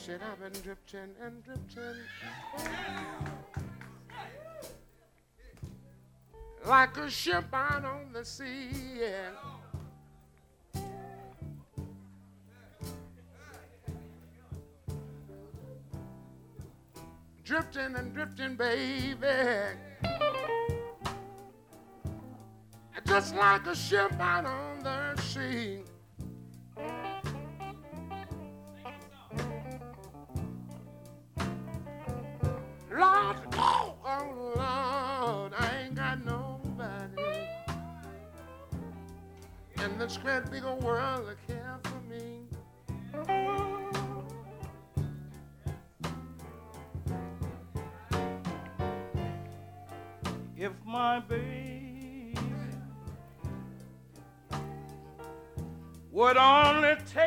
drifting, I've been drifting and drifting. Like a ship out on the sea, yeah. Drifting and drifting, baby. Just like a ship out on the sea. Lord, oh, oh Lord, I ain't got nobody in this great big old world that care for me. If my baby would only take